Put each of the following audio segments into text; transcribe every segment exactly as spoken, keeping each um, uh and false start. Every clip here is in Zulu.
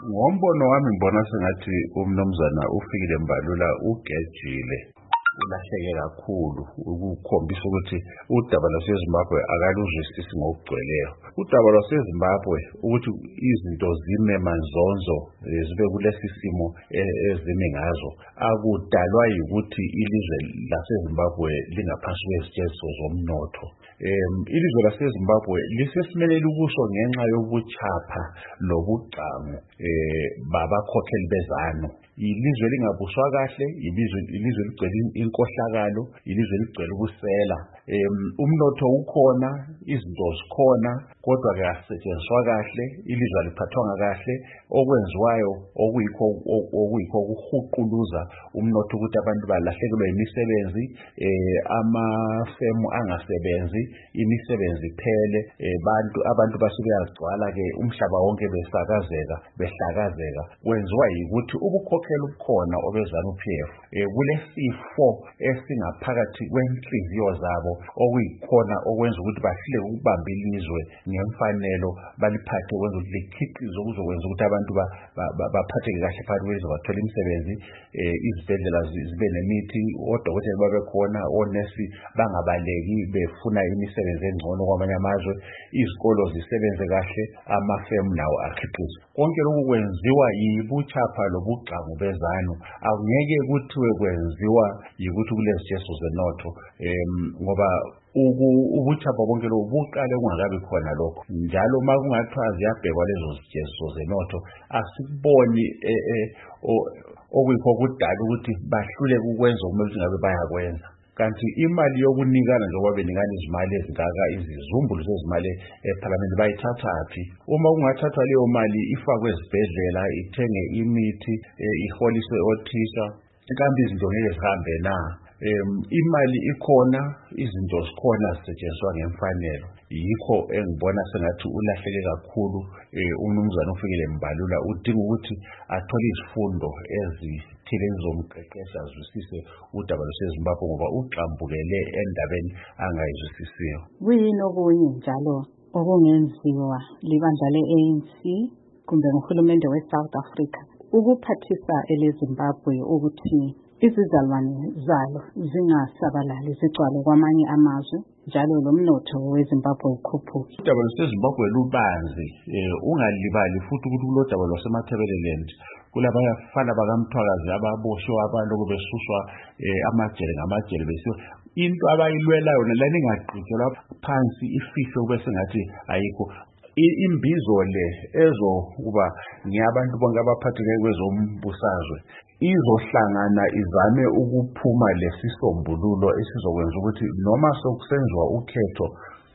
Ngombono wami ngibona sengathi umnumzana uFikile Mbalula ugejile, ulahleke kakhulu ukukhombisa ukuthi udaba lwaseZimbabwe akaluzwisisi ngokugcweleyo. Udaba lwaseZimbabwe ukuthi izinto zime manzonzo zibe kulesi simo ezime ngazo akudalwa ukuthi ilizwe laseZimbabwe lingaphansi kwezitsheliso zomnotho. Um, ilizwe laseZimbabwe lisesimeni kuso ngenxa yobuchapha lobugcamu eh babakhokheli bezanu. Ilizwe lingabuswa kahle, ilizwe ilizwe ligcwele inkohlakalo, ilizwe ligcwele ubusela. Um, umnotho ukhona, izinto zikhona, kodwa ke asetshenziswa kahle, ilizwe liphathwa kahle, okwenziwayo okuyikho okuyikho ukuhuquluza umnotho ukuthi abantu balahlekelwe imisebenzi, eh amafemu angasebenzi, imisebenzi iphele, eh bantu abantu basuke yazigcwala ke umhlaba wonke besakazeka behlakazeka. Kwenziwa ukuthi ubukhokheli obukhona obezana uP F eh kulesifo esingaphakathi kwenhliziyo zabo okuyikhona okwenza ukuthi bahlele ukubamba ilizwe ngemfanelo baliphathe kwenza ukuthi likhiqize okuzokwenza ukuthi abantu baphatheke kahle phakathi kwezwe bathola imisebenzi, eh izibhedlela zibe nemithi, odokotela babe khona, onesi bangabaleki befuna imisebenzi engcono kwamanye amazwe, izikolo zisebenze kahle, amafemu nawo akhiqize. Konke lokhu kwenziwa yibuchapha lobugcamu bezanu. Awungeke kuthiwe kwenziwa yikuthi kulezitsheliso zenotho, em ngoba ubuchapha bonke lo buqale kungakabi khona lokho. Njalo uma kungathiwa ziyabhekwa lezo zitsheliso zenotho asiboni okuyikho kudala ukuthi bahlule ukwenza umuntu ngabe bayakwenza. Kanti imali yokunikana njengoba benikana izimali ezingaka izizumbulu zezimali eParliament bayithathaphi? Uma kungathathwa leyo mali ifakwe ezibhedlela, ithenge imithi, iholiswe othisha, ikambi izinto ngeke zihambe na? Um, imali ikhona, izinto zikhona zisetshenziswa ngemfanelo. Yikho engibona sengathi ulahleke kakhulu umnumzana uFikile Mbalula. Udinga ukuthi athole izifundo ezithile zomqeqesho azwisise udaba lwaseZimbabwe ngoba uxambukele endabeni angayizwisisiyo. Kuyini okunye njalo okungenziwa libandla le-A N C kumbe uhulumende we-South Africa ukuphathisa eleZimbabwe ukuthi izizalwane zalo zingasabalali zigcwale kwamanye amazwe njalo lomnotho weZimbabwe ukhuphuke? Udaba lwaseZimbabwe lubanzi, ungalibali futhi ukuthi kulodaba lwaseMatabeleland kulabafana bakaMthwakazi ababoshwe abantu besuswa amajele ngamajele besiwe. Into abayilwelayo nalani ingaqhutshelwa phansi ifihle ube sengathi ayikho. Imbizo le ezo kuba ngiyabantu bonke abaphatheke kwezombusazwe izohlangana izame ukuphuma lesisombululo esizokwenza ukuthi noma sokusenziwa ukhetho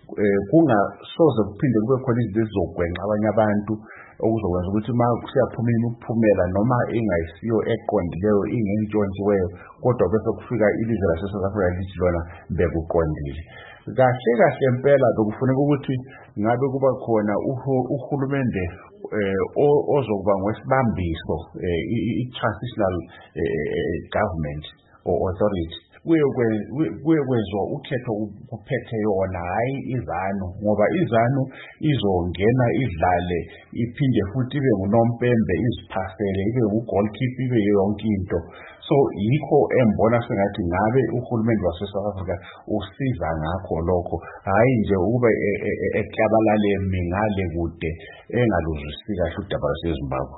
kungasoze kuphinde kube khona izinto ezizogwenxa abanye abantu okuzokwenza ukuthi uma kusiyaphuma imiphumela noma ingayisiyo eqondileyo ingentshontshiweyo kodwa bese kufika ilizwe laseSouth Africa lithi lona bekuqondile. Kahle kahle impela bekufuneka ukuthi ngabe kuba khona uhulumende ozokuba ngwesibambiso i-transitional government or authority kuye kwezwa ukhetho kuphethe yona hayi izanu, ngoba izanu izongena idlale iphinde futhi ibe ngunompembe iziphasele ibe ugoalkeeper ibe yonke into. So yikho embona sengathi ngabe uhulumende waseSouth Africa usiza ngakho lokho, hayi nje ube eklabalale mingale kude engaluzwisisi kahle udaba lwaseZimbabwe.